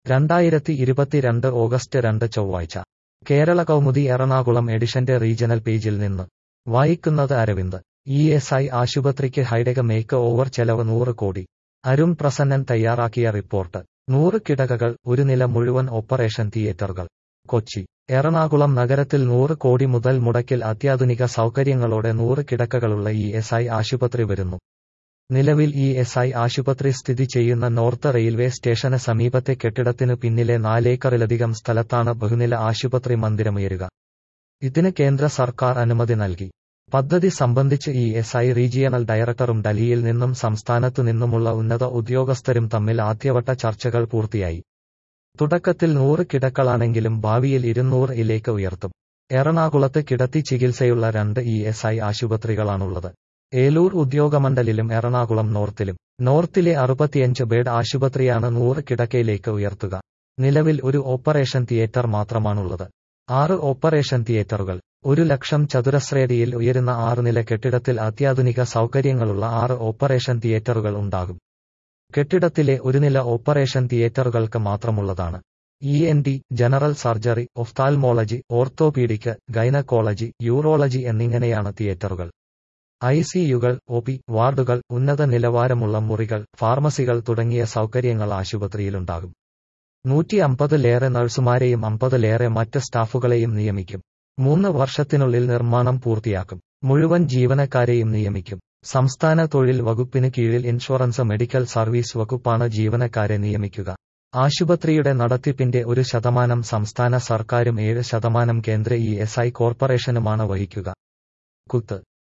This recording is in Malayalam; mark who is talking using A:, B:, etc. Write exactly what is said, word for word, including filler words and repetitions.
A: രണ്ടായിരത്തി ഇരുപത്തിരണ്ട് ഓഗസ്റ്റ് രണ്ട് ചൊവ്വാഴ്ച കേരള കൗമുദി എറണാകുളം എഡിഷന്റെ റീജണൽ പേജിൽ നിന്ന് വായിക്കുന്നത് അരവിന്ദ്. ഇ എസ് ഐ ആശുപത്രിക്ക് ഹൈടെക് മേക്ക് ഓവർ ചെലവ് നൂറ് കോടി. അരുൺ പ്രസന്നൻ തയ്യാറാക്കിയ റിപ്പോർട്ട്. നൂറ് കിടകകൾ, ഒരു നില മുഴുവൻ ഓപ്പറേഷൻ തിയേറ്ററുകൾ. കൊച്ചി. എറണാകുളം നഗരത്തിൽ നൂറ് കോടി മുതൽ മുടക്കിൽ അത്യാധുനിക സൗകര്യങ്ങളോടെ നൂറ് കിടക്കകളുള്ള ഇ എസ് ഐ ആശുപത്രി വരുന്നു. നിലവിൽ ഇ എസ് ഐ ആശുപത്രി സ്ഥിതി ചെയ്യുന്ന നോർത്ത് റെയിൽവേ സ്റ്റേഷന് സമീപത്തെ കെട്ടിടത്തിനു പിന്നിലെ നാലേക്കറിലധികം സ്ഥലത്താണ് ബഹുനില ആശുപത്രി മന്ദിരമുയരുക. ഇതിന് കേന്ദ്ര സർക്കാർ അനുമതി നൽകി. പദ്ധതി സംബന്ധിച്ച് ഇ എസ് ഐ റീജിയണൽ ഡയറക്ടറും ഡൽഹിയിൽ നിന്നും സംസ്ഥാനത്തു നിന്നുമുള്ള ഉന്നത ഉദ്യോഗസ്ഥരും തമ്മിൽ ആദ്യവട്ട ചർച്ചകൾ പൂർത്തിയായി. തുടക്കത്തിൽ നൂറ് കിടക്കളാണെങ്കിലും ഭാവിയിൽ ഇരുന്നൂറ് ഇലേക്ക് ഉയർത്തും. എറണാകുളത്ത് കിടത്തി ചികിത്സയുള്ള രണ്ട് ഇ എസ് ഐ ആശുപത്രികളാണുള്ളത്. ഏലൂർ ഉദ്യോഗമണ്ഡലിലും എറണാകുളം നോർത്തിലും. നോർത്തിലെ അറുപത്തിയഞ്ച് ബെഡ് ആശുപത്രിയാണ് നൂറ് കിടക്കയിലേക്ക് ഉയർത്തുക. നിലവിൽ ഒരു ഓപ്പറേഷൻ തിയേറ്റർ മാത്രമാണുള്ളത്. ആറ് ഓപ്പറേഷൻ തിയേറ്ററുകൾ. ഒരു ലക്ഷം ചതുരശ്രയടിയിൽ ഉയരുന്ന ആറുനില കെട്ടിടത്തിൽ അത്യാധുനിക സൗകര്യങ്ങളുള്ള ആറ് ഓപ്പറേഷൻ തിയേറ്ററുകൾ ഉണ്ടാകും. കെട്ടിടത്തിലെ ഒരു നില ഓപ്പറേഷൻ തിയേറ്ററുകൾക്ക് മാത്രമുള്ളതാണ്. E N T, general surgery, ophthalmology, orthopaedic, gynaecology, urology എന്നിങ്ങനെയാണ് തിയേറ്ററുകൾ. ഐ സി യുകൾ, ഒ പി വാർഡുകൾ, ഉന്നത നിലവാരമുള്ള മുറികൾ, ഫാർമസികൾ തുടങ്ങിയ സൗകര്യങ്ങൾ ആശുപത്രിയിലുണ്ടാകും. നൂറ്റി അമ്പതിലേറെ നഴ്സുമാരെയും അമ്പതിലേറെ മറ്റ് സ്റ്റാഫുകളെയും നിയമിക്കും. മൂന്ന് വർഷത്തിനുള്ളിൽ നിർമ്മാണം പൂർത്തിയാക്കും. മുഴുവൻ ജീവനക്കാരെയും നിയമിക്കും. സംസ്ഥാന തൊഴിൽ വകുപ്പിന് കീഴിൽ ഇൻഷുറൻസ് മെഡിക്കൽ സർവീസ് വകുപ്പാണ് ജീവനക്കാരെ നിയമിക്കുക. ആശുപത്രിയുടെ നടത്തിപ്പിന്റെ ഒരു ശതമാനം സംസ്ഥാന സർക്കാരും ഏഴ് ശതമാനം കേന്ദ്ര ഇ എസ് ഐ കോർപ്പറേഷനുമാണ് വഹിക്കുക. കുത്ത്